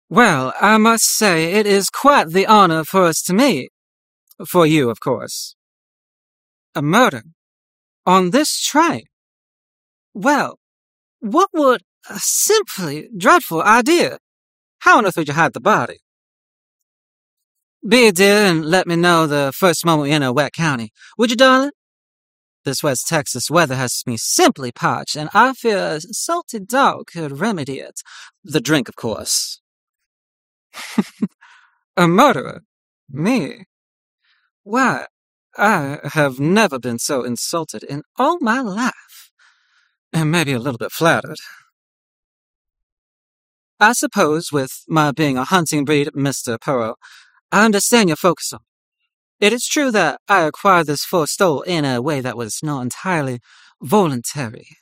Well, I must say it is quite the honor for us to meet. For you, of course. A murder? On this train? Well, what would a simply dreadful idea? How on earth would you hide the body? Be a dear and let me know the first moment you're in a wet county. Would you, darling? This West Texas weather has me simply parched, and I fear a salty dog could remedy it. The drink, of course. A murderer? Me? Why, I have never been so insulted in all my life. And maybe a little bit flattered. I suppose, with my being a hunting breed, Mr. Poirot, I understand your focus on. It is true that I acquired this forestall in a way that was not entirely voluntary.